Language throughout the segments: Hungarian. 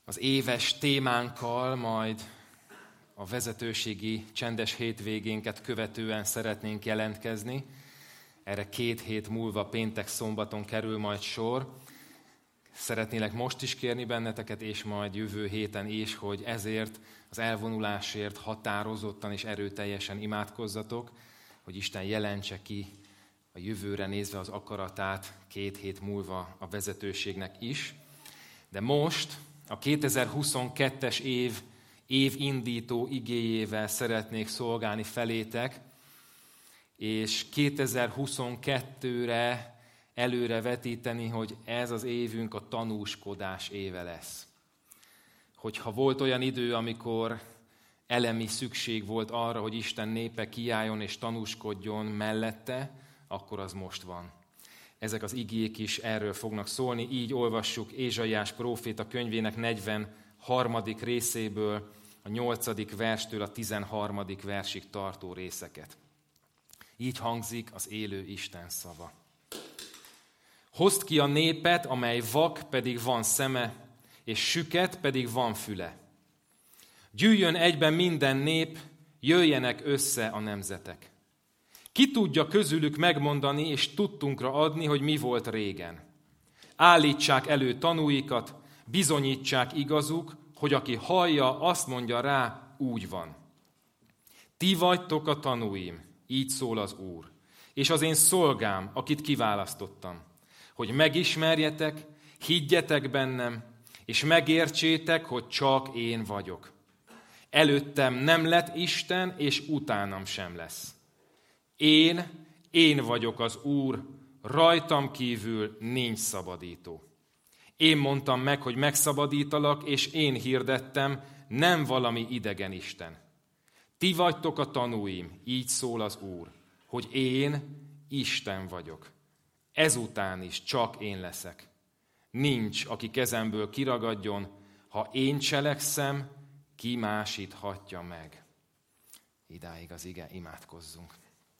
Az éves témánkkal majd a vezetőségi csendes hétvégénket követően szeretnénk jelentkezni. Erre 2 hét múlva péntek-szombaton kerül majd sor. Szeretnélek most is kérni benneteket, és majd jövő héten is, hogy ezért az elvonulásért határozottan és erőteljesen imádkozzatok, hogy Isten jelentse ki a jövőre nézve az akaratát 2 hét múlva a vezetőségnek is. De most a 2022-es évindító igéjével szeretnék szolgálni felétek, és 2022-re előre vetíteni, hogy ez az évünk a tanúskodás éve lesz. Hogyha volt olyan idő, amikor elemi szükség volt arra, hogy Isten népe kiálljon és tanúskodjon mellette, akkor az most van. Ezek az igék is erről fognak szólni, így olvassuk Ézsaiás próféta könyvének 43. részéből, a 8. verstől a 13. versig tartó részeket. Így hangzik az élő Isten szava. Hozd ki a népet, amely vak, pedig van szeme, és süket, pedig van füle. Gyűjjön egyben minden nép, jöjjenek össze a nemzetek. Ki tudja közülük megmondani és tudtunkra adni, hogy mi volt régen? Állítsák elő tanúikat, bizonyítsák igazuk, hogy aki hallja, azt mondja rá, úgy van. Ti vagytok a tanúim, így szól az Úr, és az én szolgám, akit kiválasztottam, hogy megismerjetek, higgyetek bennem, és megértsétek, hogy csak én vagyok. Előttem nem lett Isten, és utánam sem lesz. Én vagyok az Úr, rajtam kívül nincs szabadító. Én mondtam meg, hogy megszabadítalak, és én hirdettem, nem valami idegen Isten. Ti vagytok a tanúim, így szól az Úr, hogy én Isten vagyok. Ezután is csak én leszek. Nincs, aki kezemből kiragadjon, ha én cselekszem, ki másíthatja meg. Idáig az ige, imádkozzunk.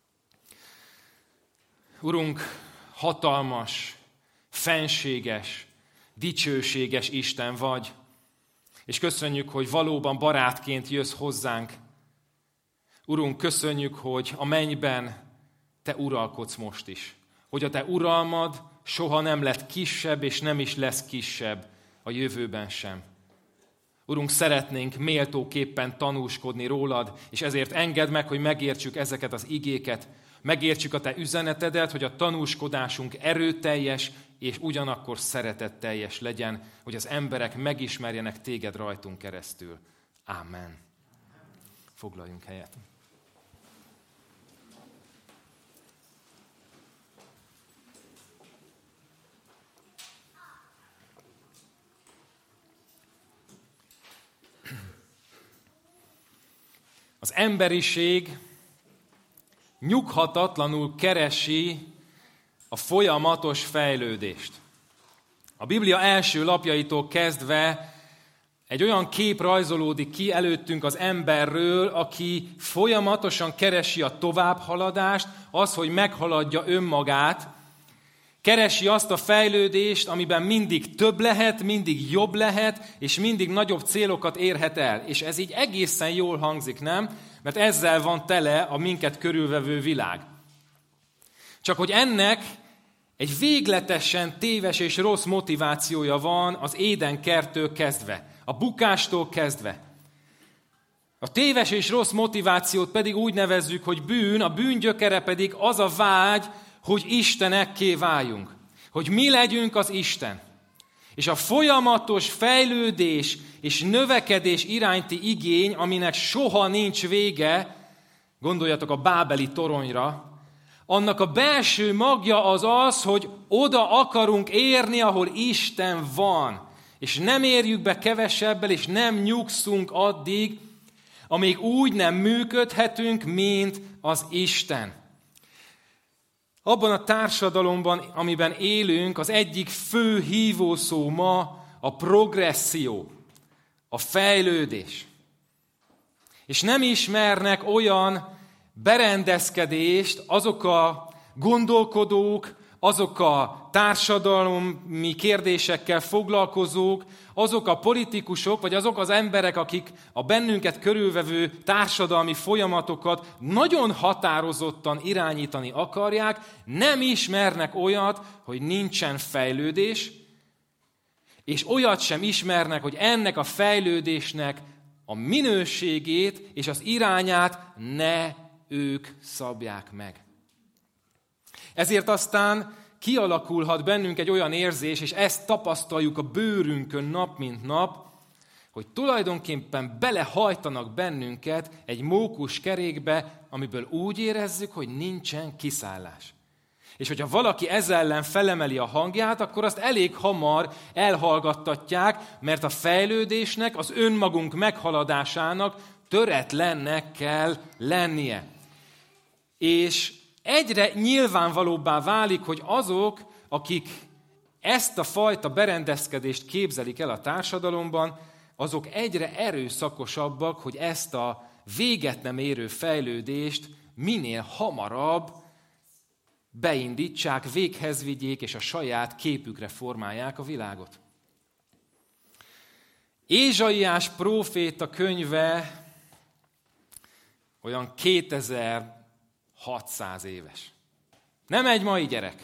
Urunk, hatalmas, fenséges, dicsőséges Isten vagy, és köszönjük, hogy valóban barátként jössz hozzánk. Urunk, köszönjük, hogy a mennyben Te uralkodsz most is. Hogy a Te uralmad soha nem lett kisebb, és nem is lesz kisebb a jövőben sem. Urunk, szeretnénk méltóképpen tanúskodni rólad, és ezért engedd meg, hogy megértsük ezeket az igéket, megértsük a Te üzenetedet, hogy a tanúskodásunk erőteljes, és ugyanakkor szeretetteljes legyen, hogy az emberek megismerjenek Téged rajtunk keresztül. Ámen. Foglaljunk helyet. Az emberiség nyughatatlanul keresi a folyamatos fejlődést. A Biblia első lapjaitól kezdve egy olyan kép rajzolódik ki előttünk az emberről, aki folyamatosan keresi a továbbhaladást, az, hogy meghaladja önmagát, keresi azt a fejlődést, amiben mindig több lehet, mindig jobb lehet, és mindig nagyobb célokat érhet el. És ez így egészen jól hangzik, nem? Mert ezzel van tele a minket körülvevő világ. Csak hogy ennek egy végletesen téves és rossz motivációja van az Éden kerttől kezdve, a bukástól kezdve. A téves és rossz motivációt pedig úgy nevezzük, hogy bűn, a bűn gyökere pedig az a vágy, hogy istenekké váljunk, hogy mi legyünk az Isten. És a folyamatos fejlődés és növekedés iránti igény, aminek soha nincs vége, gondoljatok a bábeli toronyra, annak a belső magja az, hogy oda akarunk érni, ahol Isten van. És nem érjük be kevesebbel, és nem nyugszunk addig, amíg úgy nem működhetünk, mint az Isten. Abban a társadalomban, amiben élünk, az egyik fő hívószó ma a progresszió, a fejlődés. És nem ismernek olyan berendezkedést azok a gondolkodók, azok a társadalmi kérdésekkel foglalkozók, azok a politikusok, vagy azok az emberek, akik a bennünket körülvevő társadalmi folyamatokat nagyon határozottan irányítani akarják, nem ismernek olyat, hogy nincsen fejlődés, és olyat sem ismernek, hogy ennek a fejlődésnek a minőségét és az irányát ne ők szabják meg. Ezért aztán kialakulhat bennünk egy olyan érzés, és ezt tapasztaljuk a bőrünkön nap mint nap, hogy tulajdonképpen belehajtanak bennünket egy mókus kerékbe, amiből úgy érezzük, hogy nincsen kiszállás. És hogyha valaki ezzel ellen felemeli a hangját, akkor azt elég hamar elhallgattatják, mert a fejlődésnek, az önmagunk meghaladásának töretlennek kell lennie. És egyre nyilvánvalóbbá válik, hogy azok, akik ezt a fajta berendezkedést képzelik el a társadalomban, azok egyre erőszakosabbak, hogy ezt a véget nem érő fejlődést minél hamarabb beindítsák, véghez vigyék, és a saját képükre formálják a világot. Ézsaiás próféta könyve olyan 2600 éves. Nem egy mai gyerek.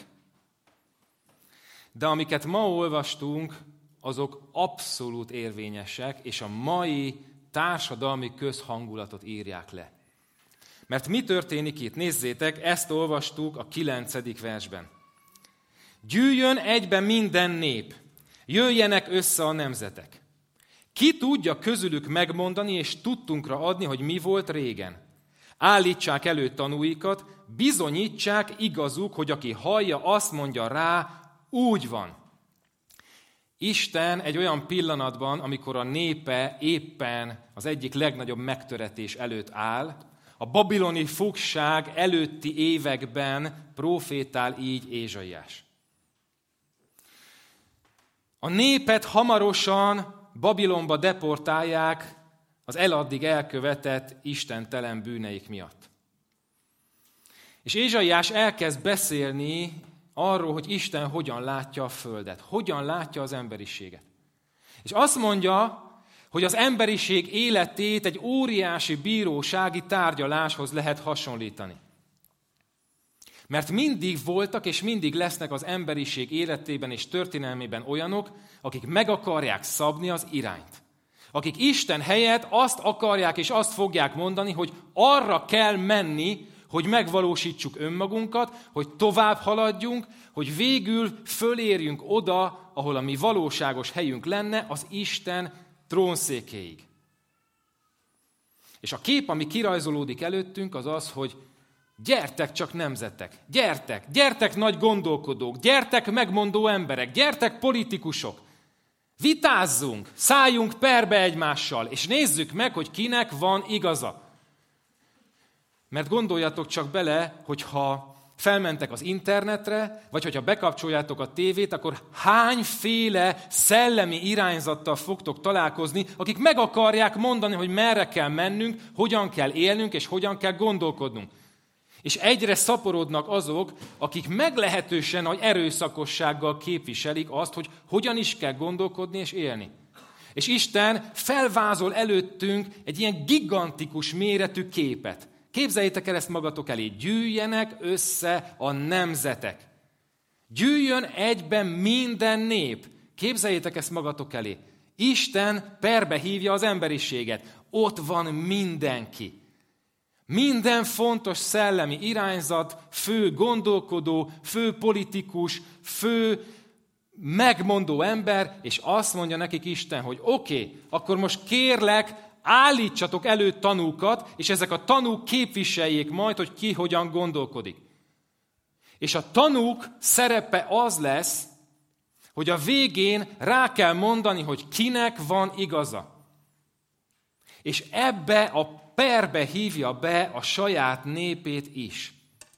De amiket ma olvastunk, azok abszolút érvényesek, és a mai társadalmi közhangulatot írják le. Mert mi történik itt? Nézzétek, ezt olvastuk a 9. versben. Gyűjjön egybe minden nép, jöjjenek össze a nemzetek. Ki tudja közülük megmondani és tudtunkra adni, hogy mi volt régen? Állítsák elő tanúikat, bizonyítsák igazuk, hogy aki hallja, azt mondja rá, úgy van. Isten egy olyan pillanatban, amikor a népe éppen az egyik legnagyobb megtöretés előtt áll, a babiloni fogság előtti években prófétál így Ézsaiás. A népet hamarosan Babilonba deportálják az eladdig elkövetett istentelen bűneik miatt. És Ézsaiás elkezd beszélni arról, hogy Isten hogyan látja a földet, hogyan látja az emberiséget. És azt mondja, hogy az emberiség életét egy óriási bírósági tárgyaláshoz lehet hasonlítani. Mert mindig voltak és mindig lesznek az emberiség életében és történelmében olyanok, akik meg akarják szabni az irányt. Akik Isten helyett azt akarják és azt fogják mondani, hogy arra kell menni, hogy megvalósítsuk önmagunkat, hogy tovább haladjunk, hogy végül fölérjünk oda, ahol a mi valóságos helyünk lenne, az Isten trónszékéig. És a kép, ami kirajzolódik előttünk, az az, hogy gyertek csak nemzetek, gyertek nagy gondolkodók, gyertek megmondó emberek, gyertek politikusok, vitázzunk, szálljunk perbe egymással, és nézzük meg, hogy kinek van igaza. Mert gondoljatok csak bele, hogyha felmentek az internetre, vagy hogyha bekapcsoljátok a tévét, akkor hányféle szellemi irányzattal fogtok találkozni, akik meg akarják mondani, hogy merre kell mennünk, hogyan kell élnünk, és hogyan kell gondolkodnunk. És egyre szaporodnak azok, akik meglehetősen nagy erőszakossággal képviselik azt, hogy hogyan is kell gondolkodni és élni. És Isten felvázol előttünk egy ilyen gigantikus méretű képet. Képzeljétek el ezt magatok elé, gyűjjenek össze a nemzetek. Gyűjjön egyben minden nép. Képzeljétek ezt magatok elé. Isten perbe hívja az emberiséget. Ott van mindenki. Minden fontos szellemi irányzat, fő gondolkodó, fő politikus, fő megmondó ember, és azt mondja nekik Isten, hogy oké, akkor most kérlek, állítsatok elő tanúkat, és ezek a tanúk képviseljék majd, hogy ki hogyan gondolkodik. És a tanúk szerepe az lesz, hogy a végén rá kell mondani, hogy kinek van igaza. És ebbe a perbe hívja be a saját népét is.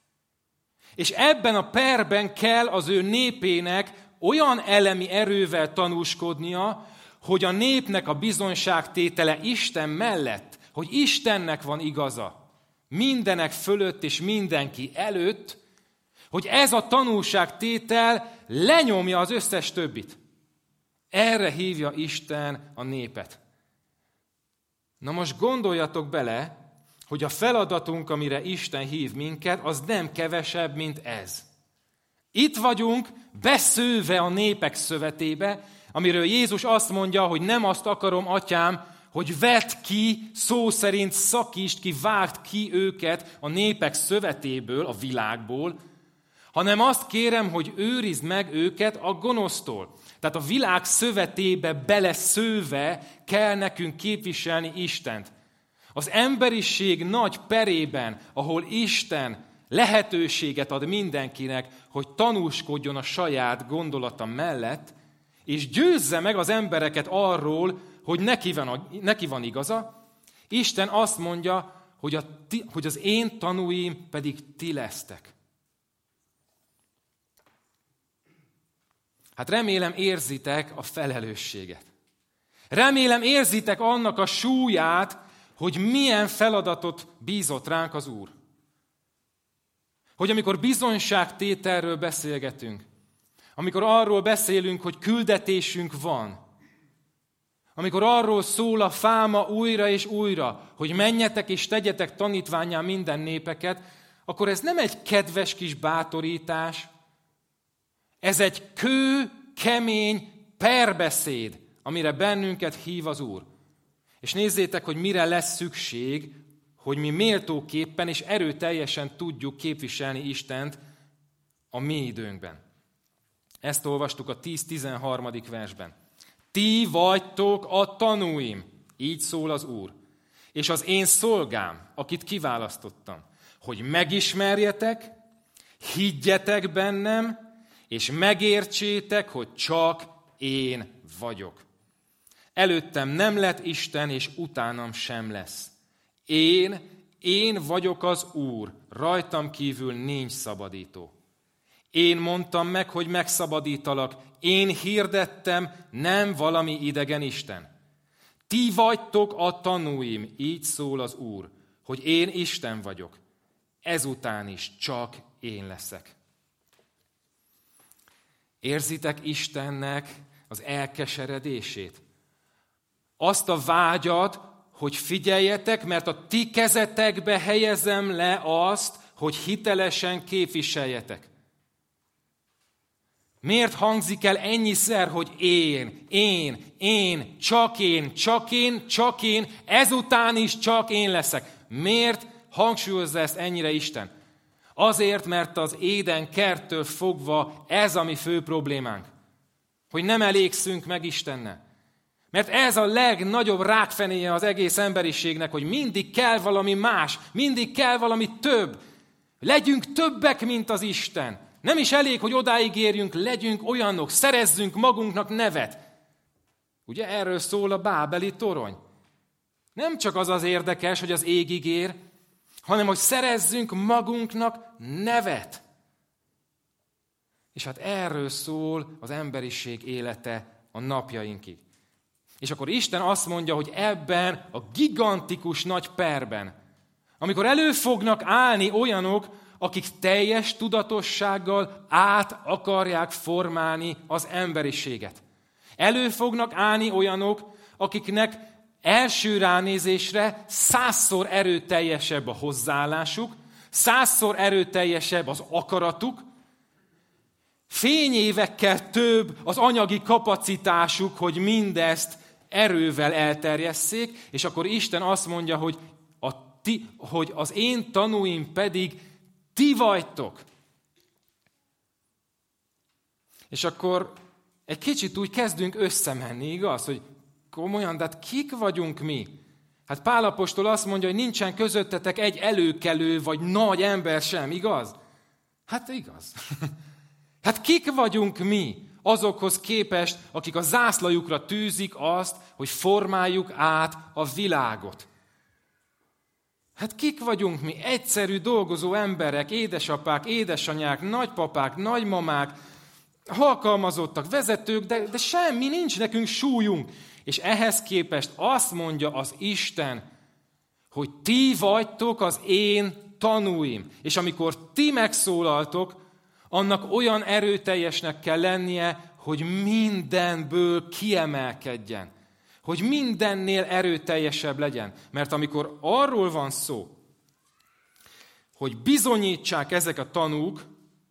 És ebben a perben kell az ő népének olyan elemi erővel tanúskodnia, hogy a népnek a bizonyságtétele Isten mellett, hogy Istennek van igaza, mindenek fölött és mindenki előtt, Hogy ez a tanúságtétel lenyomja az összes többit. Erre hívja Isten a népet. Na most gondoljatok bele, hogy a feladatunk, amire Isten hív minket, az nem kevesebb, mint ez. Itt vagyunk, beszőve a népek szövetébe, amiről Jézus azt mondja, hogy nem azt akarom, atyám, hogy vedd ki, szó szerint szakítsd ki, vágd ki őket a népek szövetéből, a világból, hanem azt kérem, hogy őrizd meg őket a gonosztól. Tehát a világ szövetébe beleszőve kell nekünk képviselni Istent. Az emberiség nagy perében, ahol Isten lehetőséget ad mindenkinek, hogy tanúskodjon a saját gondolata mellett, és győzze meg az embereket arról, hogy neki van igaza, Isten azt mondja, hogy az én tanúim pedig ti lesztek. Hát remélem érzitek a felelősséget. Remélem érzitek annak a súlyát, hogy milyen feladatot bízott ránk az Úr. Hogy amikor bizonyságtételről beszélgetünk, amikor arról beszélünk, hogy küldetésünk van, amikor arról szól a fálma újra és újra, hogy menjetek és tegyetek tanítvánnyá minden népeket, akkor ez nem egy kedves kis bátorítás, ez egy kemény perbeszéd, amire bennünket hív az Úr. És nézzétek, hogy mire lesz szükség, hogy mi méltóképpen és erőteljesen tudjuk képviselni Istent a mi időnkben. Ezt olvastuk a 10-13. versben. Ti vagytok a tanúim, így szól az Úr, és az én szolgám, akit kiválasztottam, hogy megismerjetek, higgyetek bennem, és megértsétek, hogy csak én vagyok. Előttem nem lett Isten, és utánam sem lesz. Én vagyok az Úr, rajtam kívül nincs szabadító. Én mondtam meg, hogy megszabadítalak, én hirdettem, nem valami idegen isten. Ti vagytok a tanúim, így szól az Úr, hogy én Isten vagyok. Ezután is csak én leszek. Érzitek Istennek az elkeseredését? Azt a vágyat, hogy figyeljetek, mert a ti kezetekbe helyezem le azt, hogy hitelesen képviseljetek. Miért hangzik el ennyiszer, hogy csak én, ezután is csak én leszek? Miért hangsúlyozza ezt ennyire Isten? Azért, mert az Éden kerttől fogva ez a mi fő problémánk. Hogy nem elégszünk meg Istennel. Mert ez a legnagyobb rákfenéje az egész emberiségnek, hogy mindig kell valami más, mindig kell valami több. Legyünk többek, mint az Isten. Nem is elég, hogy odáig érjünk, legyünk olyanok, szerezzünk magunknak nevet. Ugye erről szól a bábeli torony. Nem csak az érdekes, hogy az égig ér, hanem hogy szerezzünk magunknak nevet. És hát erről szól az emberiség élete a napjainkig. És akkor Isten azt mondja, hogy ebben a gigantikus nagy perben, amikor elő fognak állni olyanok, akik teljes tudatossággal át akarják formálni az emberiséget. Elő fognak állni olyanok, akiknek első ránézésre 100-szor erőteljesebb a hozzáállásuk, 100-szor erőteljesebb az akaratuk, fényévekkel több az anyagi kapacitásuk, hogy mindezt erővel elterjesszék, és akkor Isten azt mondja, hogy az én tanúim pedig ti vagytok. És akkor egy kicsit úgy kezdünk összemenni, igaz? Hogy komolyan, de hát kik vagyunk mi? Hát Pál apostol azt mondja, hogy nincsen közöttetek egy előkelő vagy nagy ember sem, igaz? Hát igaz. Hát kik vagyunk mi azokhoz képest, akik a zászlajukra tűzik azt, hogy formáljuk át a világot? Hát kik vagyunk mi? Egyszerű dolgozó emberek, édesapák, édesanyák, nagypapák, nagymamák, alkalmazottak, vezetők, de semmi nincs nekünk súlyunk. És ehhez képest azt mondja az Isten, hogy ti vagytok az én tanúim. És amikor ti megszólaltok, Annak olyan erőteljesnek kell lennie, hogy mindenből kiemelkedjen. Hogy mindennél erőteljesebb legyen. Mert amikor arról van szó, hogy bizonyítsák ezek a tanúk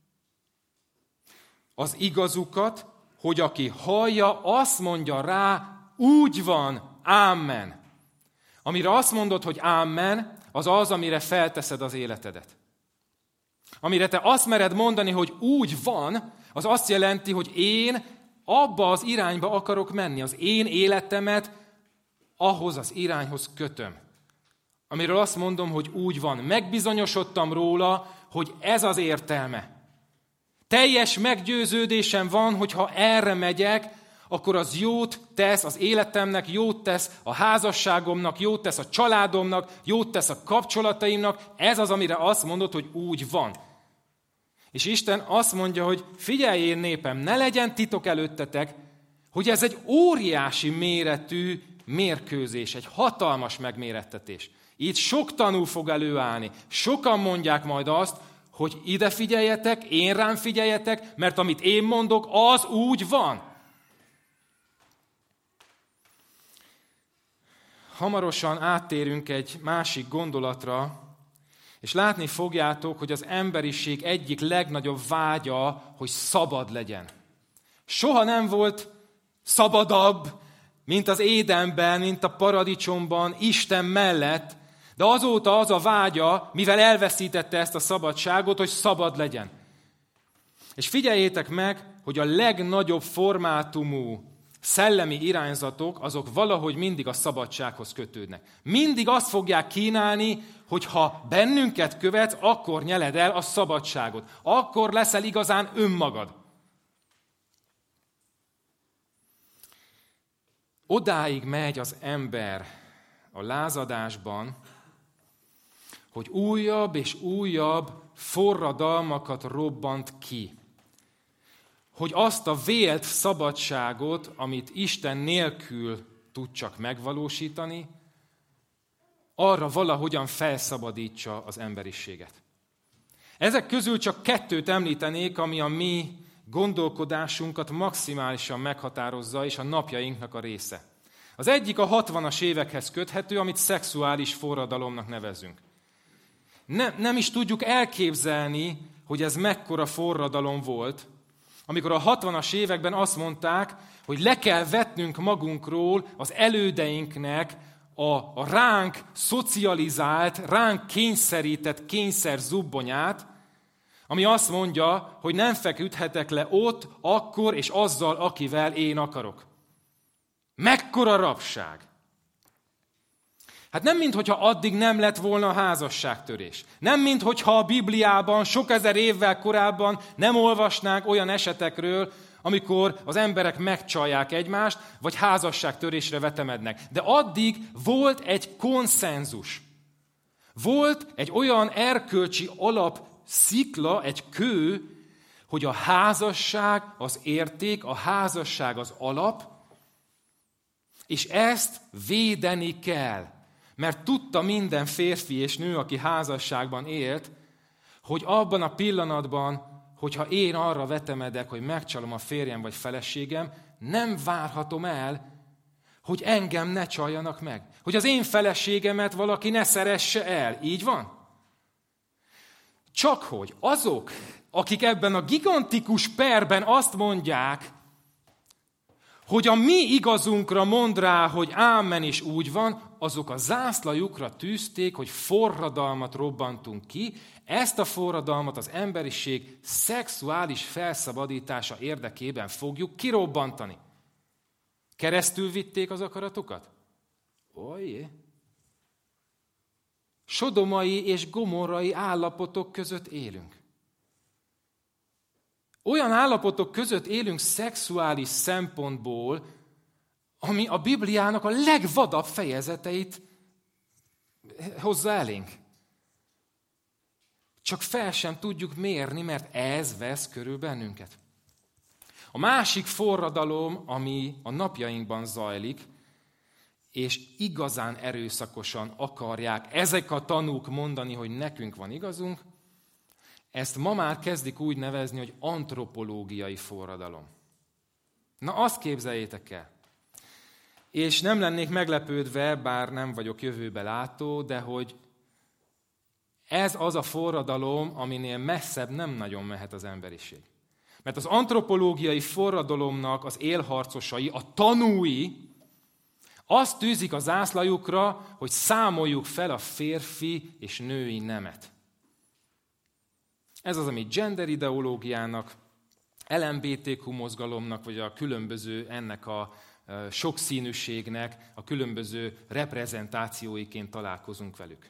az igazukat, hogy aki hallja, azt mondja rá, úgy van, ámen. Amire azt mondod, hogy ámen, az az, amire felteszed az életedet. Amire te azt mered mondani, hogy úgy van, az azt jelenti, hogy én abba az irányba akarok menni. Az én életemet ahhoz az irányhoz kötöm. Amiről azt mondom, hogy úgy van. Megbizonyosodtam róla, hogy ez az értelme. Teljes meggyőződésem van, hogy ha erre megyek, akkor az jót tesz az életemnek, jót tesz a házasságomnak, jót tesz a családomnak, jót tesz a kapcsolataimnak. Ez az, amire azt mondod, hogy úgy van. És Isten azt mondja, hogy figyelj én népem, ne legyen titok előttetek, hogy ez egy óriási méretű mérkőzés, egy hatalmas megmérettetés. Itt sok tanú fog előállni. Sokan mondják majd azt, hogy ide figyeljetek, én rám figyeljetek, mert amit én mondok, az úgy van. Hamarosan áttérünk egy másik gondolatra, és látni fogjátok, hogy az emberiség egyik legnagyobb vágya, hogy szabad legyen. Soha nem volt szabadabb, mint az Édenben, mint a paradicsomban, Isten mellett, de azóta az a vágya, mivel elveszítette ezt a szabadságot, hogy szabad legyen. És figyeljétek meg, hogy a legnagyobb formátumú szellemi irányzatok, azok valahogy mindig a szabadsághoz kötődnek. Mindig azt fogják kínálni, hogy ha bennünket követsz, akkor nyeled el a szabadságot. Akkor leszel igazán önmagad. Odáig megy az ember a lázadásban, hogy újabb és újabb forradalmakat robbant ki. Hogy azt a vélt szabadságot, amit Isten nélkül tud csak megvalósítani, arra valahogyan felszabadítsa az emberiséget. Ezek közül csak 2 említenék, ami a mi gondolkodásunkat maximálisan meghatározza, és a napjainknak a része. Az egyik a 60-as évekhez köthető, amit szexuális forradalomnak nevezünk. Nem is tudjuk elképzelni, hogy ez mekkora forradalom volt, amikor a 60-as években azt mondták, hogy le kell vetnünk magunkról az elődeinknek a ránk szocializált, ránk kényszerített kényszerzubbonyát, ami azt mondja, hogy nem feküdhetek le ott, akkor és azzal, akivel én akarok. Mekkora rabság! Hát nem minthogyha addig nem lett volna házasságtörés. Nem minthogyha a Bibliában sok ezer évvel korábban nem olvasnánk olyan esetekről, amikor az emberek megcsalják egymást, vagy házasságtörésre vetemednek. De addig volt egy konszenzus. Volt egy olyan erkölcsi alapszikla, egy kő, hogy a házasság az érték, a házasság az alap, és ezt védeni kell. Mert tudta minden férfi és nő, aki házasságban élt, hogy abban a pillanatban, hogyha én arra vetemedek, hogy megcsalom a férjem vagy feleségem, nem várhatom el, hogy engem ne csaljanak meg. Hogy az én feleségemet valaki ne szeresse el. Így van? Csak hogy azok, akik ebben a gigantikus perben azt mondják, hogy a mi igazunkra mond rá, hogy ámen és úgy van, azok a zászlajukra tűzték, hogy forradalmat robbantunk ki. Ezt a forradalmat az emberiség szexuális felszabadítása érdekében fogjuk kirobbantani. Keresztül vitték az akaratokat? Ojjé! Sodomai és gomorrai állapotok között élünk. Olyan állapotok között élünk szexuális szempontból, ami a Bibliának a legvadabb fejezeteit hozza elénk. Csak fel sem tudjuk mérni, mert ez vesz körül bennünket. A másik forradalom, ami a napjainkban zajlik, és igazán erőszakosan akarják ezek a tanúk mondani, hogy nekünk van igazunk, Ezt ma már kezdik úgy nevezni, hogy antropológiai forradalom. Na, azt képzeljétek el. És nem lennék meglepődve, bár nem vagyok jövőbe látó, de hogy ez az a forradalom, aminél messzebb nem nagyon mehet az emberiség. Mert az antropológiai forradalomnak az élharcosai, a tanúi, azt tűzik a zászlajukra, hogy számoljuk fel a férfi és női nemet. Ez az, amit gender ideológiának, LMBTQ mozgalomnak, vagy a különböző ennek a sokszínűségnek a különböző reprezentációiként találkozunk velük.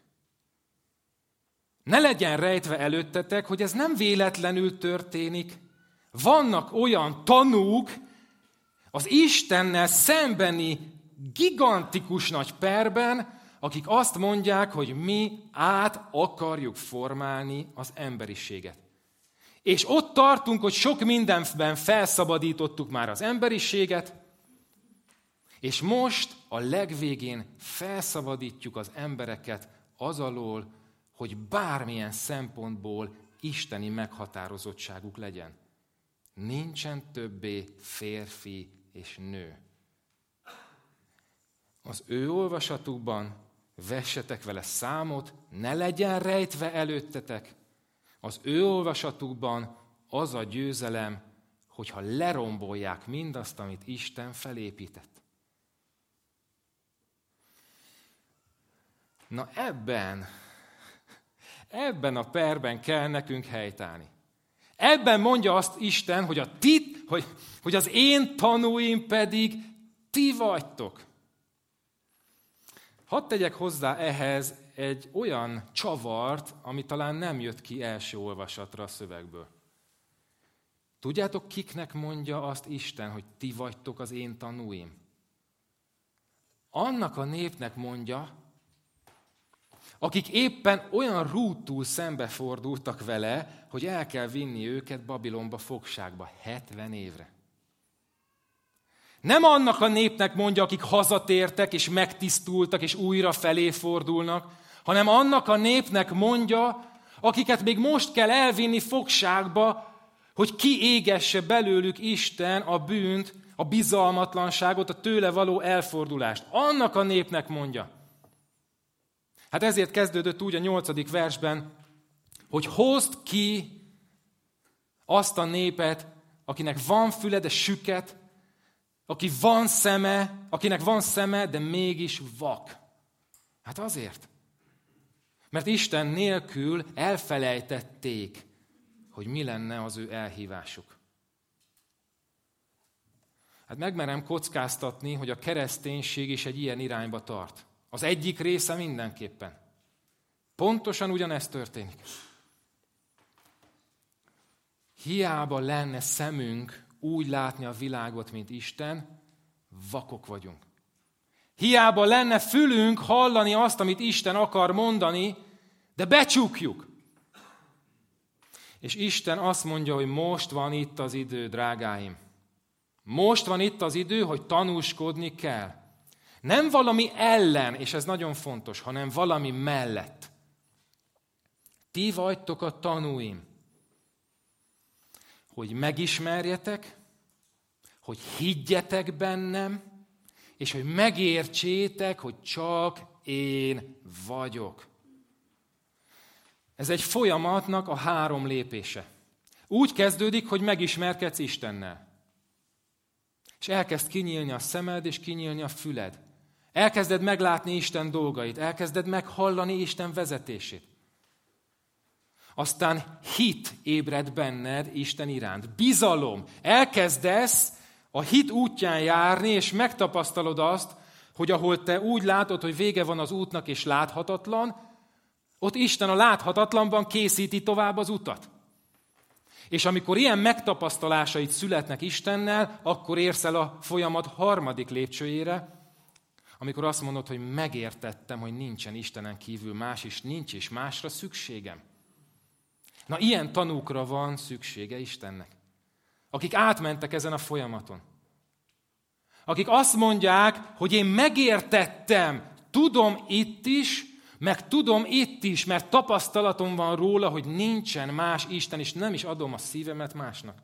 Ne legyen rejtve előttetek, hogy ez nem véletlenül történik. Vannak olyan tanúk az Istennel szembeni gigantikus nagy perben, akik azt mondják, hogy mi át akarjuk formálni az emberiséget. És ott tartunk, hogy sok mindenben felszabadítottuk már az emberiséget, és most a legvégén felszabadítjuk az embereket az alól, hogy bármilyen szempontból isteni meghatározottságuk legyen. Nincsen többé férfi és nő. Az ő olvasatukban vessetek vele számot, ne legyen rejtve előttetek. Az ő olvasatukban az a győzelem, hogyha lerombolják mindazt, amit Isten felépített. Na ebben a perben kell nekünk helytállni. Ebben mondja azt Isten, hogy az én tanúim pedig ti vagytok. Hadd tegyek hozzá ehhez egy olyan csavart, ami talán nem jött ki első olvasatra a szövegből. Tudjátok, kiknek mondja azt Isten, hogy ti vagytok az én tanúim? Annak a népnek mondja, akik éppen olyan rútul szembefordultak vele, hogy el kell vinni őket Babilonba fogságba 70 évre. Nem annak a népnek mondja, akik hazatértek és megtisztultak és újra felé fordulnak, hanem annak a népnek mondja, akiket még most kell elvinni fogságba, hogy kiégesse belőlük Isten a bűnt, a bizalmatlanságot, a tőle való elfordulást. Annak a népnek mondja. Hát ezért kezdődött úgy a 8. versben, hogy hozd ki azt a népet, akinek van füle, de süket, akinek van szeme, de mégis vak. Hát azért. Mert Isten nélkül elfelejtették, hogy mi lenne az ő elhívásuk. Hát megmerem kockáztatni, hogy a kereszténység is egy ilyen irányba tart. Az egyik része mindenképpen. Pontosan ugyanezt történik. Hiába lenne szemünk úgy látni a világot, mint Isten, vakok vagyunk. Hiába lenne fülünk hallani azt, amit Isten akar mondani, de becsukjuk. És Isten azt mondja, hogy most van itt az idő, drágáim. Most van itt az idő, hogy tanúskodni kell. Nem valami ellen, és ez nagyon fontos, hanem valami mellett. Ti vagytok a tanúim. Hogy megismerjetek, hogy higgyetek bennem, és hogy megértsétek, hogy csak én vagyok. Ez egy folyamatnak a 3 lépése. Úgy kezdődik, hogy megismerkedsz Istennel. És elkezd kinyílni a szemed, és kinyílni a füled. Elkezded meglátni Isten dolgait, elkezded meghallani Isten vezetését. Aztán hit ébred benned Isten iránt. Bizalom. Elkezdesz a hit útján járni, és megtapasztalod azt, hogy ahol te úgy látod, hogy vége van az útnak, és láthatatlan, ott Isten a láthatatlanban készíti tovább az utat. És amikor ilyen megtapasztalásait születnek Istennel, akkor érsz el a folyamat 3. lépcsőjére, amikor azt mondod, hogy megértettem, hogy nincsen Istenen kívül más, és nincs is másra szükségem. Na, ilyen tanúkra van szüksége Istennek, akik átmentek ezen a folyamaton. Akik azt mondják, hogy én megértettem, tudom itt is, Meg tudom itt is, mert tapasztalatom van róla, hogy nincsen más Isten, és nem is adom a szívemet másnak.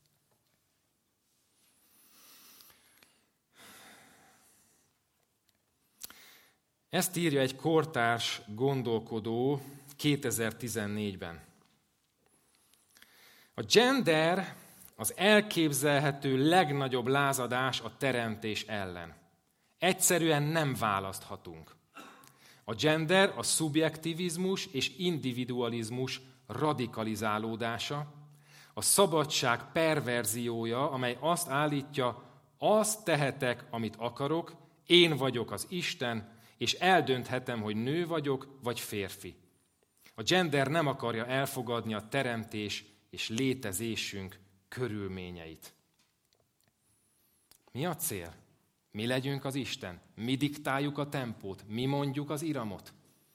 Ezt írja egy kortárs gondolkodó 2014-ben. A gender az elképzelhető legnagyobb lázadás a teremtés ellen. Egyszerűen nem választhatunk. A gender a szubjektivizmus és individualizmus radikalizálódása, a szabadság perverziója, amely azt állítja, azt tehetek, amit akarok, én vagyok az Isten, és eldönthetem, hogy nő vagyok, vagy férfi. A gender nem akarja elfogadni a teremtés és létezésünk körülményeit. Mi a cél? Mi legyünk az Isten? Mi diktáljuk a tempót? Mi mondjuk az iramot?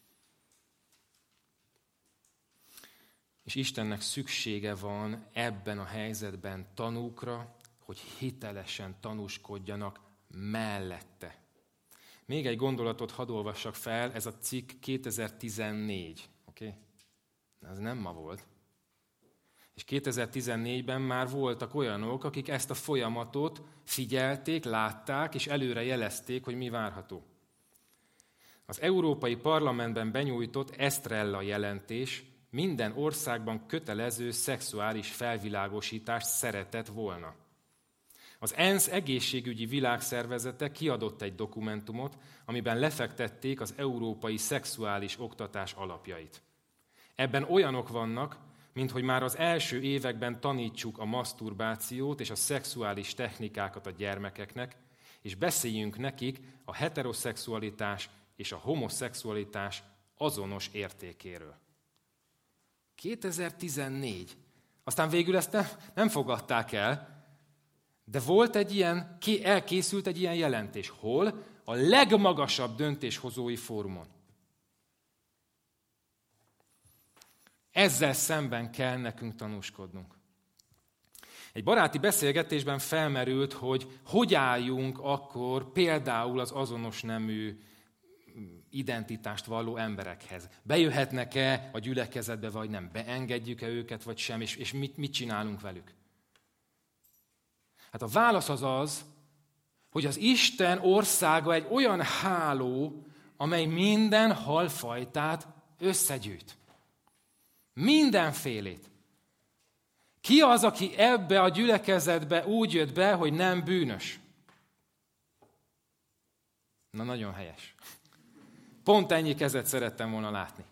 És Istennek szüksége van ebben a helyzetben tanúkra, hogy hitelesen tanúskodjanak mellette. Még egy gondolatot hadd olvassak fel, ez a cikk 2014. Oké? Ez nem ma volt. És 2014-ben már voltak olyanok, akik ezt a folyamatot figyelték, látták, és előre jelezték, hogy mi várható. Az Európai Parlamentben benyújtott Estrella jelentés minden országban kötelező szexuális felvilágosítást szeretett volna. Az ENSZ egészségügyi világszervezete kiadott egy dokumentumot, amiben lefektették az európai szexuális oktatás alapjait. Ebben olyanok vannak, mint hogy már az első években tanítsuk a maszturbációt és a szexuális technikákat a gyermekeknek, és beszéljünk nekik a heteroszexualitás és a homoszexualitás azonos értékéről. 2014. Aztán végül ezt nem fogadták el, de volt egy ilyen, elkészült egy ilyen jelentés. Hol? A legmagasabb döntéshozói fórumon. Ezzel szemben kell nekünk tanúskodnunk. Egy baráti beszélgetésben felmerült, hogy álljunk akkor például az azonos nemű identitást valló emberekhez. Bejöhetnek-e a gyülekezetbe, vagy nem? Beengedjük-e őket, vagy sem? És mit csinálunk velük? Hát a válasz az, hogy az Isten országa egy olyan háló, amely minden halfajtát összegyűjt. Mindenfélét. Ki az, aki ebbe a gyülekezetbe úgy jött be, hogy nem bűnös? Na, nagyon helyes. Pont ennyi kezet szerettem volna látni.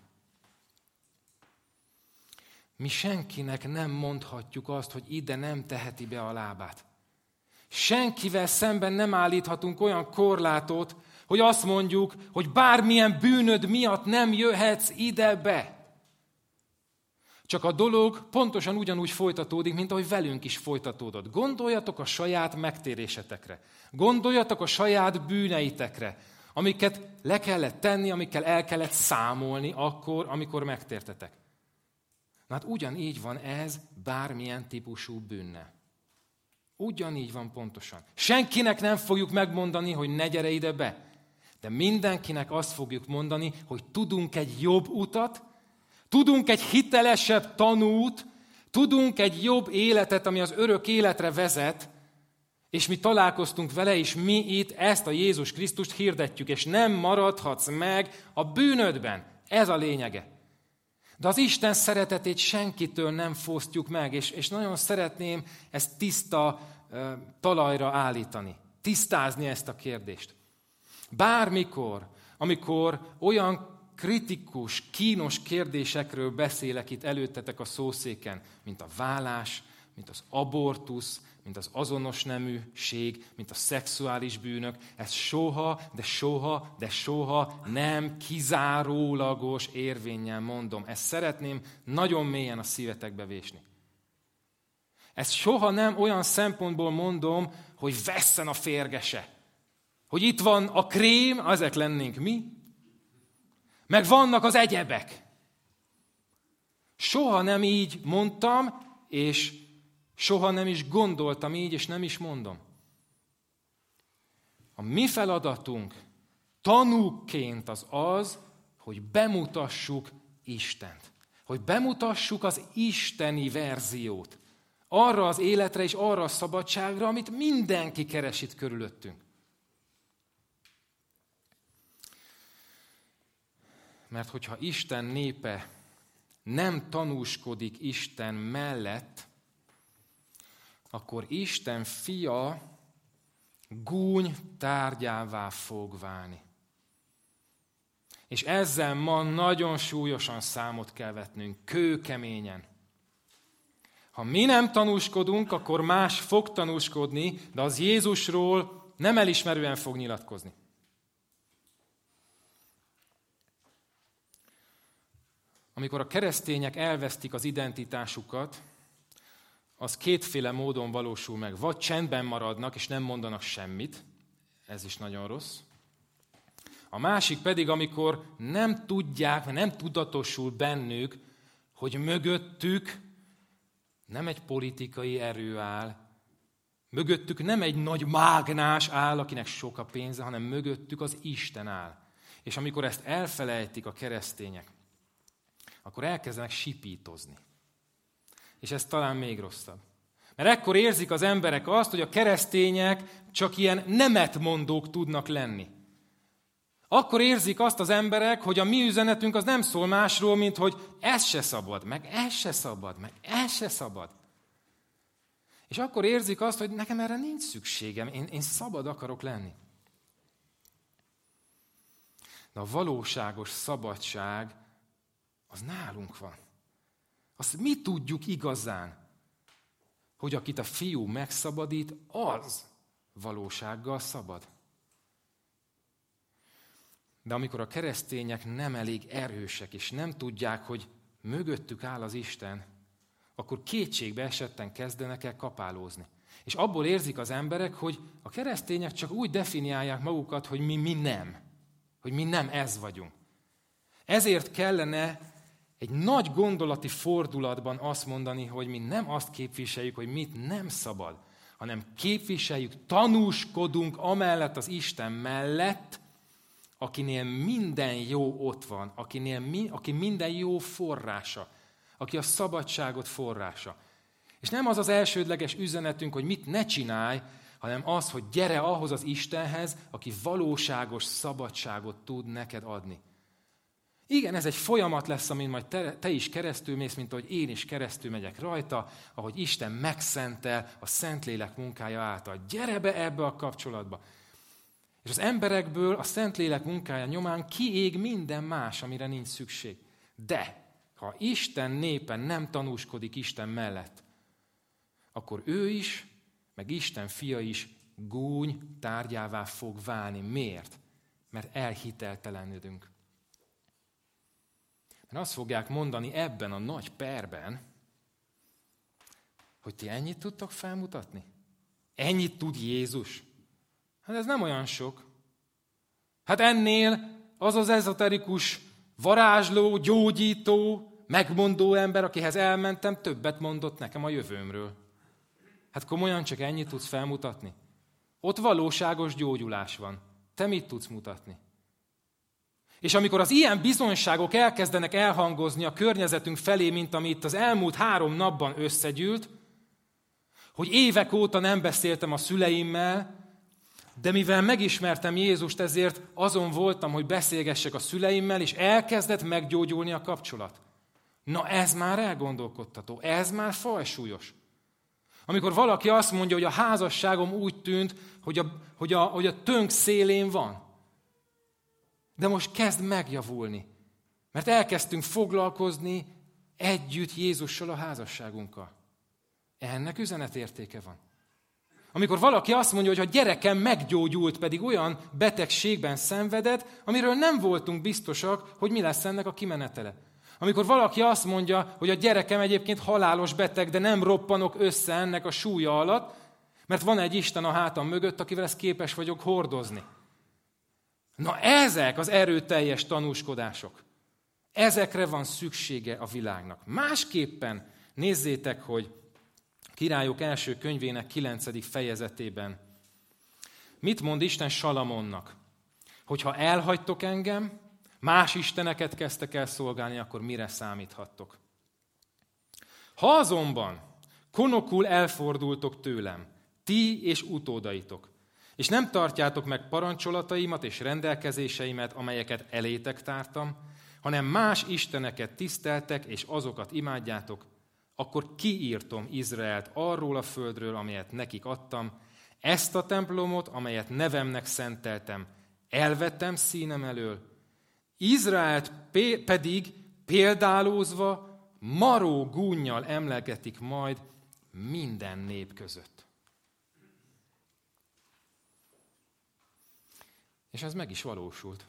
Mi senkinek nem mondhatjuk azt, hogy ide nem teheti be a lábát. Senkivel szemben nem állíthatunk olyan korlátot, hogy azt mondjuk, hogy bármilyen bűnöd miatt nem jöhetsz ide be. Csak a dolog pontosan ugyanúgy folytatódik, mint ahogy velünk is folytatódott. Gondoljatok a saját megtérésetekre. Gondoljatok a saját bűneitekre, amiket le kellett tenni, amikkel el kellett számolni akkor, amikor megtértetek. Na hát ugyanígy van ez bármilyen típusú bűnnel. Ugyanígy van pontosan. Senkinek nem fogjuk megmondani, hogy ne gyere ide be. De mindenkinek azt fogjuk mondani, hogy tudunk egy jobb utat, tudunk egy hitelesebb tanút, tudunk egy jobb életet, ami az örök életre vezet, és mi találkoztunk vele, és mi itt ezt a Jézus Krisztust hirdetjük, és nem maradhatsz meg a bűnödben. Ez a lényege. De az Isten szeretetét senkitől nem fosztjuk meg, és nagyon szeretném ezt tiszta talajra állítani, tisztázni ezt a kérdést. Bármikor, amikor olyan kritikus, kínos kérdésekről beszélek itt előttetek a szószéken, mint a vállás, mint az abortusz, mint az azonos neműség, mint a szexuális bűnök, ez soha, de soha nem kizárólagos érvénnyel mondom. Ezt szeretném nagyon mélyen a szívetekbe vésni. Ezt soha nem olyan szempontból mondom, hogy vesszen a férgese. Hogy itt van a krém, ezek lennénk mi, meg vannak az egyebek. Soha nem így mondtam, és soha nem is gondoltam így, és nem is mondom. A mi feladatunk tanúkként az, hogy bemutassuk Istent. Hogy bemutassuk az isteni verziót. Arra az életre és arra a szabadságra, amit mindenki keres itt körülöttünk. Mert hogyha Isten népe nem tanúskodik Isten mellett, akkor Isten fia gúny tárgyává fog válni. És ezzel ma nagyon súlyosan számot kell vetnünk, kőkeményen. Ha mi nem tanúskodunk, akkor más fog tanúskodni, de az Jézusról nem elismerően fog nyilatkozni. Amikor a keresztények elvesztik az identitásukat, az kétféle módon valósul meg. Vagy csendben maradnak, és nem mondanak semmit, ez is nagyon rossz. A másik pedig, amikor nem tudják, mert nem tudatosul bennük, hogy mögöttük nem egy politikai erő áll, mögöttük nem egy nagy mágnás áll, akinek sok a pénze, hanem mögöttük az Isten áll. És amikor ezt elfelejtik a keresztények, akkor elkezdenek sipítozni. És ez talán még rosszabb. Mert ekkor érzik az emberek azt, hogy a keresztények csak ilyen nemetmondók tudnak lenni. Akkor érzik azt az emberek, hogy a mi üzenetünk az nem szól másról, mint hogy ez se szabad, meg ez se szabad, meg ez se szabad. És akkor érzik azt, hogy nekem erre nincs szükségem, én szabad akarok lenni. De a valóságos szabadság az nálunk van. Azt mi tudjuk igazán, hogy akit a fiú megszabadít, az valósággal szabad. De amikor a keresztények nem elég erősek, és nem tudják, hogy mögöttük áll az Isten, akkor kétségbe esetten kezdenek el kapálózni. És abból érzik az emberek, hogy a keresztények csak úgy definiálják magukat, hogy mi nem. Hogy mi nem ez vagyunk. Ezért kellene egy nagy gondolati fordulatban azt mondani, hogy mi nem azt képviseljük, hogy mit nem szabad, hanem képviseljük, tanúskodunk amellett az Isten mellett, akinél minden jó ott van, aki minden jó forrása, aki a szabadságot forrása. És nem az az elsődleges üzenetünk, hogy mit ne csinálj, hanem az, hogy gyere ahhoz az Istenhez, aki valóságos szabadságot tud neked adni. Igen, ez egy folyamat lesz, amin majd te is keresztül mész, mint ahogy én is keresztül megyek rajta, ahogy Isten megszentel a Szentlélek munkája által. Gyere be ebbe a kapcsolatba. És az emberekből a Szentlélek munkája nyomán kiég minden más, amire nincs szükség. De ha Isten népe nem tanúskodik Isten mellett, akkor ő is, meg Isten fia is gúny tárgyává fog válni. Miért? Mert elhiteltelenedünk. Mert azt fogják mondani ebben a nagy perben, hogy ti ennyit tudtok felmutatni? Ennyit tud Jézus? Hát ez nem olyan sok. Hát ennél az az ezoterikus, varázsló, gyógyító, megmondó ember, akihez elmentem, többet mondott nekem a jövőmről. Hát komolyan csak ennyit tudsz felmutatni? Ott valóságos gyógyulás van. Te mit tudsz mutatni? És amikor az ilyen bizonyságok elkezdenek elhangozni a környezetünk felé, mint ami itt az elmúlt 3 napban összegyűlt, hogy évek óta nem beszéltem a szüleimmel, de mivel megismertem Jézust, ezért azon voltam, hogy beszélgessek a szüleimmel, és elkezdett meggyógyulni a kapcsolat. Na ez már elgondolkodtató, ez már fajsúlyos. Amikor valaki azt mondja, hogy a házasságom úgy tűnt, hogy a tönk szélén van. De most kezd megjavulni, mert elkezdtünk foglalkozni együtt Jézussal a házasságunkkal. Ennek üzenetértéke van. Amikor valaki azt mondja, hogy a gyerekem meggyógyult, pedig olyan betegségben szenvedett, amiről nem voltunk biztosak, hogy mi lesz ennek a kimenetele. Amikor valaki azt mondja, hogy a gyerekem egyébként halálos beteg, de nem roppanok össze ennek a súlya alatt, mert van egy Isten a hátam mögött, akivel ezt képes vagyok hordozni. Na ezek az erőteljes tanúskodások. Ezekre van szüksége a világnak. Másképpen nézzétek, hogy Királyok első könyvének 9. fejezetében mit mond Isten Salamonnak? Hogyha elhagytok engem, Más isteneket kezdtek el szolgálni, akkor mire számíthattok? Ha azonban konokul elfordultok tőlem, ti és utódaitok, és nem tartjátok meg parancsolataimat és rendelkezéseimet, amelyeket elétek tártam, hanem más isteneket tiszteltek, és azokat imádjátok, akkor kiírtom Izraelt arról a földről, amelyet nekik adtam, ezt a templomot, amelyet nevemnek szenteltem, elvettem színem elől, Izraelt pedig példálózva maró gúnnyal emlegetik majd minden nép között. És ez meg is valósult.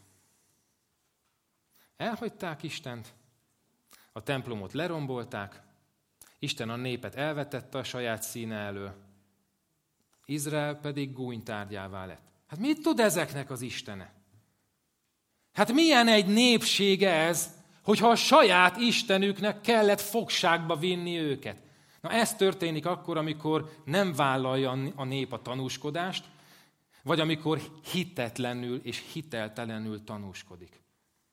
Elhagyták Istent, a templomot lerombolták, Isten a népet elvetette a saját színe elől, Izrael pedig gúnytárgyává lett. Hát mit tud ezeknek az Istene? Hát milyen egy népsége ez, hogyha a saját Istenüknek kellett fogságba vinni őket? Na ez történik akkor, amikor nem vállalja a nép a tanúskodást, vagy amikor hitetlenül és hiteltelenül tanúskodik.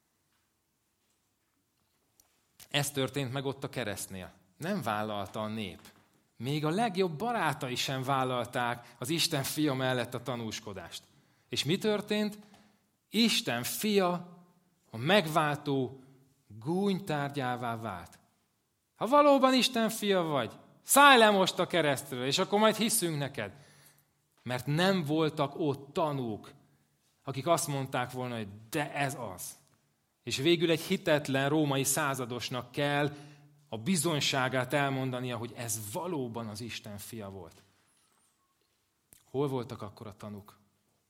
Ez történt meg ott a keresztnél. Nem vállalta a nép. Még a legjobb barátai sem vállalták az Isten fia mellett a tanúskodást. És mi történt? Isten fia, a megváltó gúnytárgyává vált. Ha valóban Isten fia vagy, szállj le most a keresztről, és akkor majd hiszünk neked. Mert nem voltak ott tanúk, akik azt mondták volna, hogy de ez az. És végül egy hitetlen római századosnak kell a bizonyságát elmondania, hogy ez valóban az Isten fia volt. Hol voltak akkor a tanúk?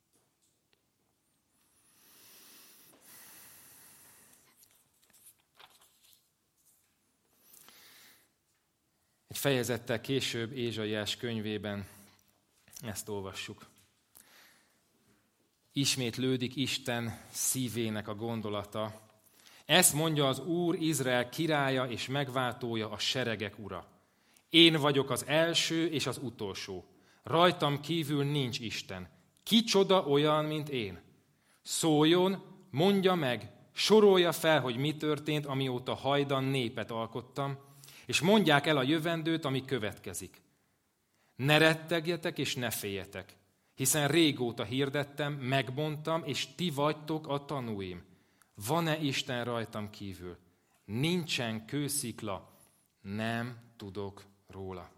Egy fejezettel később Ézsaiás könyvében ezt olvassuk. Ismétlődik Isten szívének a gondolata. Ezt mondja az Úr, Izrael királya és megváltója, a seregek ura. Én vagyok az első és az utolsó. Rajtam kívül nincs Isten. Kicsoda olyan, mint én? Szóljon, mondja meg, sorolja fel, hogy mi történt, amióta hajdan népet alkottam, és mondják el a jövendőt, ami következik. Ne rettegjetek és ne féljetek, hiszen régóta hirdettem, megmondtam, és ti vagytok a tanúim. Van-e Isten rajtam kívül? Nincsen kőszikla, nem tudok róla.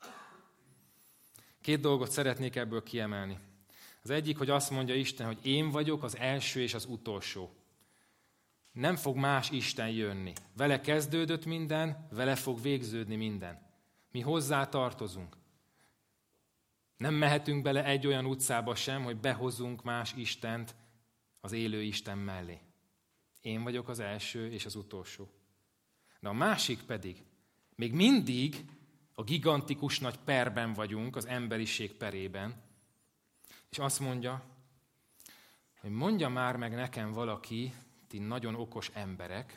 Két dolgot szeretnék ebből kiemelni. Az egyik, hogy azt mondja Isten, hogy én vagyok az első és az utolsó. Nem fog más Isten jönni. Vele kezdődött minden, vele fog végződni minden. Mi hozzá tartozunk. Nem mehetünk bele egy olyan utcába sem, hogy behozzunk más Istent az élő Isten mellé. Én vagyok az első és az utolsó. De a másik pedig, még mindig a gigantikus nagy perben vagyunk, az emberiség perében, és azt mondja, hogy mondja már meg nekem valaki, ti nagyon okos emberek,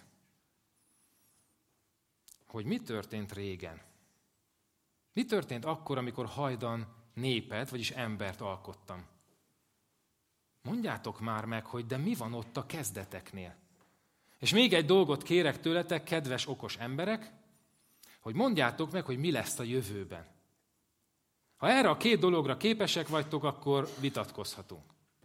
hogy mi történt régen. Mi történt akkor, amikor hajdan népet, vagyis embert alkottam? Mondjátok már meg, hogy de mi van ott a kezdeteknél? És még egy dolgot kérek tőletek, kedves, okos emberek, hogy mondjátok meg, hogy mi lesz a jövőben. Ha erre a két dologra képesek vagytok, akkor vitatkozhatunk.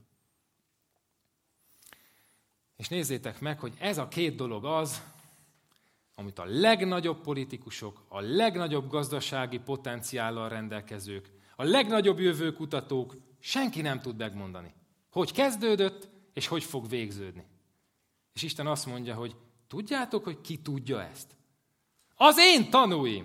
És nézzétek meg, hogy ez a két dolog az, amit a legnagyobb politikusok, a legnagyobb gazdasági potenciállal rendelkezők, a legnagyobb jövőkutatók, senki nem tud megmondani. Hogy kezdődött, és hogy fog végződni. És Isten azt mondja, hogy tudjátok, hogy ki tudja ezt? Az én tanúim!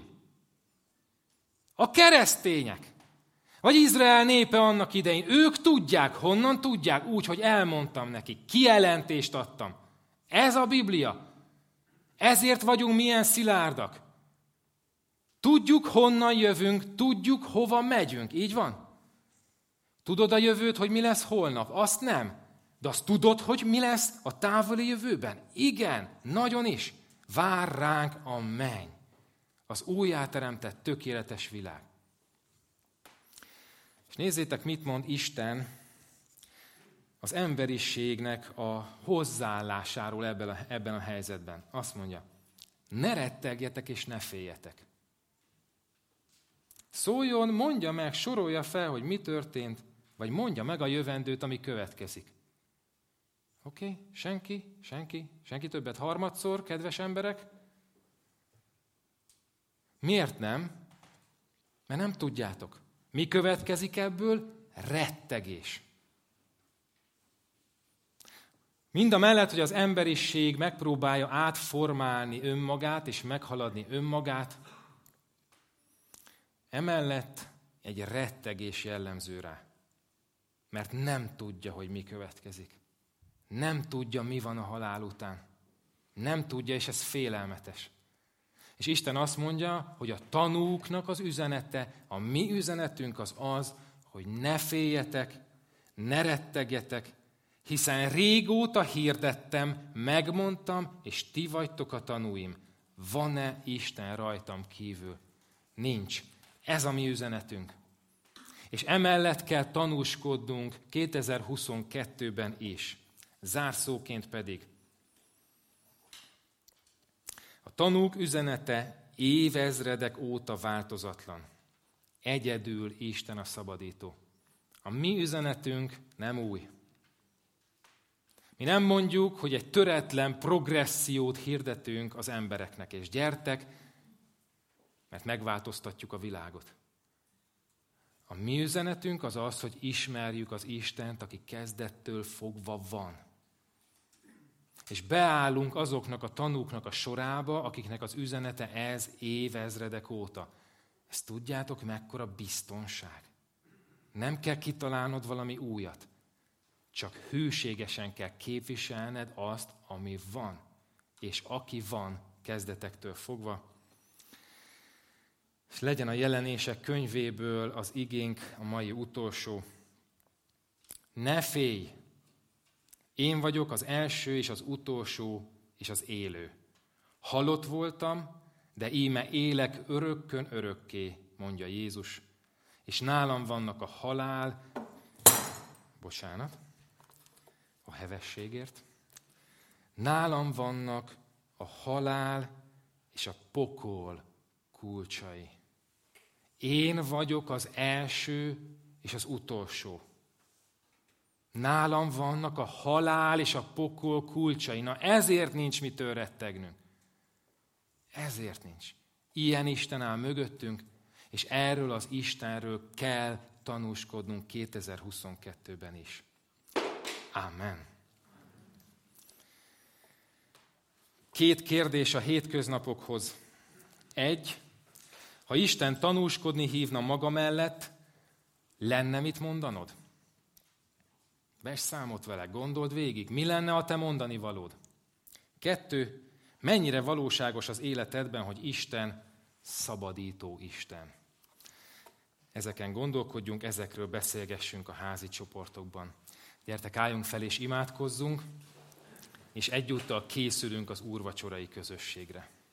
A keresztények! Vagy Izrael népe annak idején. Ők tudják, honnan tudják? Úgy, hogy elmondtam nekik, kijelentést adtam. Ez a Biblia. Ezért vagyunk milyen szilárdak. Tudjuk, honnan jövünk, tudjuk, hova megyünk. Így van? Tudod a jövőt, hogy mi lesz holnap? Azt nem. De azt tudod, hogy mi lesz a távoli jövőben? Igen, nagyon is. Vár ránk a menny. Az újjáteremtett tökéletes világ. És nézzétek, mit mond Isten az emberiségnek a hozzáállásáról ebben a helyzetben. Azt mondja, ne rettegjetek és ne féljetek. Szóljon, mondja meg, sorolja fel, hogy mi történt, vagy mondja meg a jövendőt, ami következik. Oké? Senki többet harmadszor, kedves emberek? Miért nem? Mert nem tudjátok. Mi következik ebből? Rettegés. Mindamellett, hogy az emberiség megpróbálja átformálni önmagát és meghaladni önmagát, emellett egy rettegés jellemző rá. Mert nem tudja, hogy mi következik. Nem tudja, mi van a halál után. Nem tudja, és ez félelmetes. És Isten azt mondja, hogy a tanúknak az üzenete, a mi üzenetünk az, hogy ne féljetek, ne rettegjetek, hiszen régóta hirdettem, megmondtam, és ti vagytok a tanúim. Van-e Isten rajtam kívül? Nincs. Ez a mi üzenetünk. És emellett kell tanúskodnunk 2022-ben is. Zárszóként pedig. A tanúk üzenete évezredek óta változatlan. Egyedül Isten a szabadító. A mi üzenetünk nem új. Mi nem mondjuk, hogy egy töretlen progressziót hirdetünk az embereknek, és gyertek, mert megváltoztatjuk a világot. A mi üzenetünk az, hogy ismerjük az Istent, aki kezdettől fogva van. És beállunk azoknak a tanúknak a sorába, akiknek az üzenete ez évezredek óta. Ezt tudjátok, mekkora biztonság. Nem kell kitalálnod valami újat. Csak hűségesen kell képviselned azt, ami van. És aki van kezdetektől fogva. És legyen a Jelenések könyvéből az igénk a mai utolsó. Ne félj! Én vagyok az első és az utolsó és az élő. Halott voltam, de íme élek örökkön örökké, mondja Jézus. És nálam vannak a halál, a hevességért. Nálam vannak a halál és a pokol kulcsai. Én vagyok az első és az utolsó. Nálam vannak a halál és a pokol kulcsai. Na ezért nincs mitől rettegnünk. Ezért nincs. Ilyen Isten áll mögöttünk, és erről az Istenről kell tanúskodnunk 2022-ben is. Amen. 2 kérdés a hétköznapokhoz. 1. Ha Isten tanúskodni hívna maga mellett, lenne mit mondanod? Vess számot vele, gondold végig, mi lenne a te mondani valód? 2. Mennyire valóságos az életedben, hogy Isten szabadító Isten? Ezeken gondolkodjunk, ezekről beszélgessünk a házi csoportokban. Gyertek, álljunk fel és imádkozzunk, és egyúttal készülünk az úrvacsorai közösségre.